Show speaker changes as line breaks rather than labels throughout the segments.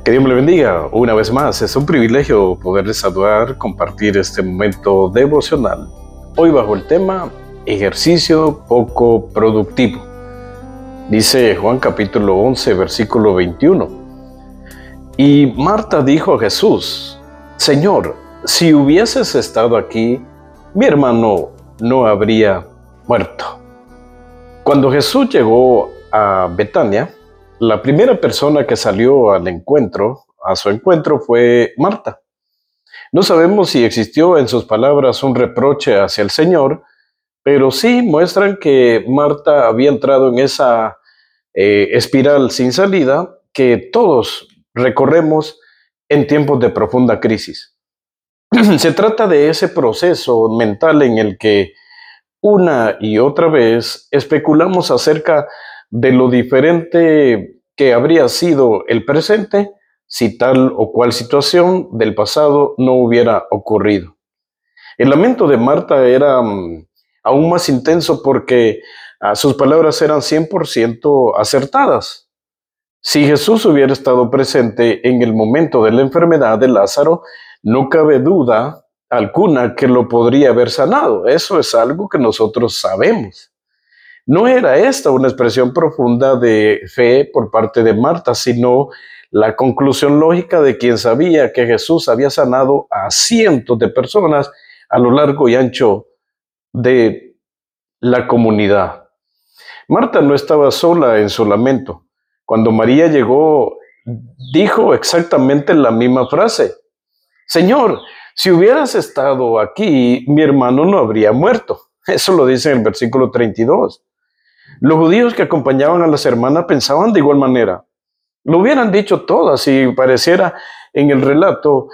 Que Dios me le bendiga una vez más. Es un privilegio poderles saludar, compartir este momento devocional. Hoy bajo el tema ejercicio poco productivo. Dice Juan capítulo 11, versículo 21. Y Marta dijo a Jesús: Señor, si hubieses estado aquí, mi hermano no habría muerto. Cuando Jesús llegó a Betania, la primera persona que salió a su encuentro fue Marta. No sabemos si existió en sus palabras un reproche hacia el Señor, pero sí muestran que Marta había entrado en esa espiral sin salida que todos recorremos en tiempos de profunda crisis. Se trata de ese proceso mental en el que una y otra vez especulamos acerca de lo diferente que habría sido el presente si tal o cual situación del pasado no hubiera ocurrido. El lamento de Marta era aún más intenso porque sus palabras eran 100% acertadas. Si Jesús hubiera estado presente en el momento de la enfermedad de Lázaro, no cabe duda alguna que lo podría haber sanado. Eso es algo que nosotros sabemos. No era esta una expresión profunda de fe por parte de Marta, sino la conclusión lógica de quien sabía que Jesús había sanado a cientos de personas a lo largo y ancho de la comunidad. Marta no estaba sola en su lamento. Cuando María llegó, dijo exactamente la misma frase: Señor, si hubieras estado aquí, mi hermano no habría muerto. Eso lo dice en el versículo 32. Los judíos que acompañaban a las hermanas pensaban de igual manera. Lo hubieran dicho todas si pareciera en el relato,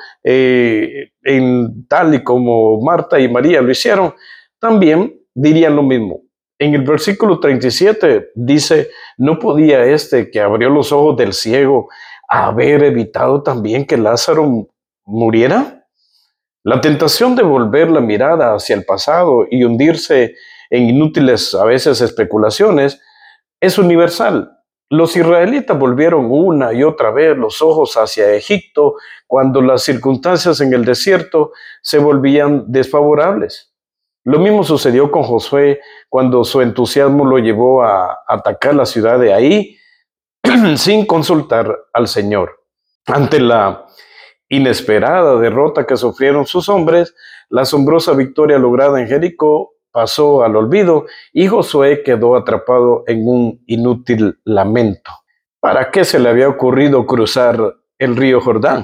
tal y como Marta y María lo hicieron, también dirían lo mismo. En el versículo 37 dice: ¿no podía este que abrió los ojos del ciego haber evitado también que Lázaro muriera? La tentación de volver la mirada hacia el pasado y hundirse en inútiles, a veces, especulaciones es universal. Los israelitas volvieron una y otra vez los ojos hacia Egipto cuando las circunstancias en el desierto se volvían desfavorables. Lo mismo sucedió con Josué cuando su entusiasmo lo llevó a atacar la ciudad de Ai sin consultar al Señor. Ante la inesperada derrota que sufrieron sus hombres, la asombrosa victoria lograda en Jericó pasó al olvido y Josué quedó atrapado en un inútil lamento. ¿Para qué se le había ocurrido cruzar el río Jordán?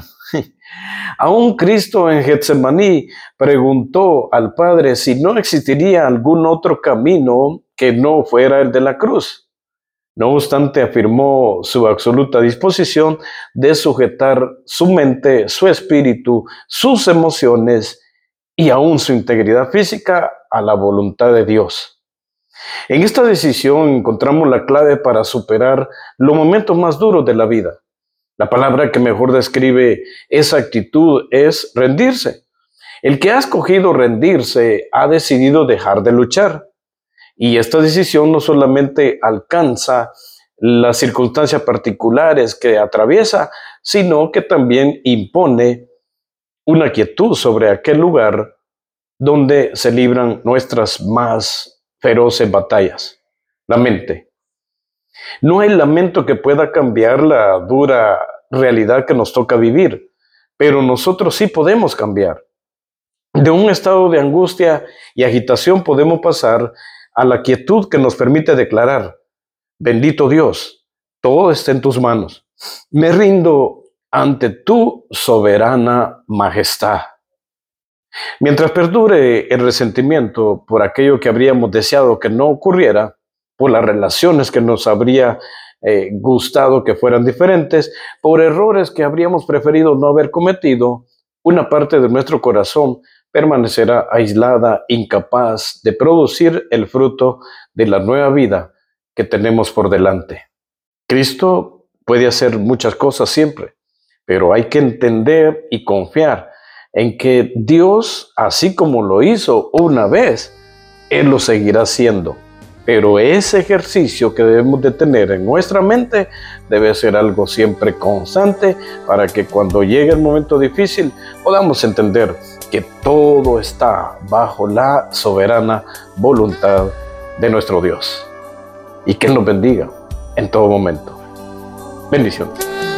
Aún Cristo en Getsemaní preguntó al Padre si no existiría algún otro camino que no fuera el de la cruz. No obstante, afirmó su absoluta disposición de sujetar su mente, su espíritu, sus emociones y aún su integridad física a la voluntad de Dios. En esta decisión encontramos la clave para superar los momentos más duros de la vida. La palabra que mejor describe esa actitud es rendirse. El que ha escogido rendirse ha decidido dejar de luchar. Y esta decisión no solamente alcanza las circunstancias particulares que atraviesa, sino que también impone una quietud sobre aquel lugar donde se libran nuestras más feroces batallas, la mente. No hay lamento que pueda cambiar la dura realidad que nos toca vivir, pero nosotros sí podemos cambiar. De un estado de angustia y agitación podemos pasar a la quietud que nos permite declarar: bendito Dios, todo está en tus manos. Me rindo ante tu soberana majestad. Mientras perdure el resentimiento por aquello que habríamos deseado que no ocurriera, por las relaciones que nos habría gustado que fueran diferentes, por errores que habríamos preferido no haber cometido, una parte de nuestro corazón permanecerá aislada, incapaz de producir el fruto de la nueva vida que tenemos por delante. Cristo puede hacer muchas cosas siempre, pero hay que entender y confiar en que Dios, así como lo hizo una vez, Él lo seguirá haciendo. Pero ese ejercicio que debemos de tener en nuestra mente debe ser algo siempre constante para que cuando llegue el momento difícil podamos entender que todo está bajo la soberana voluntad de nuestro Dios. Y que Él nos bendiga en todo momento. Bendiciones.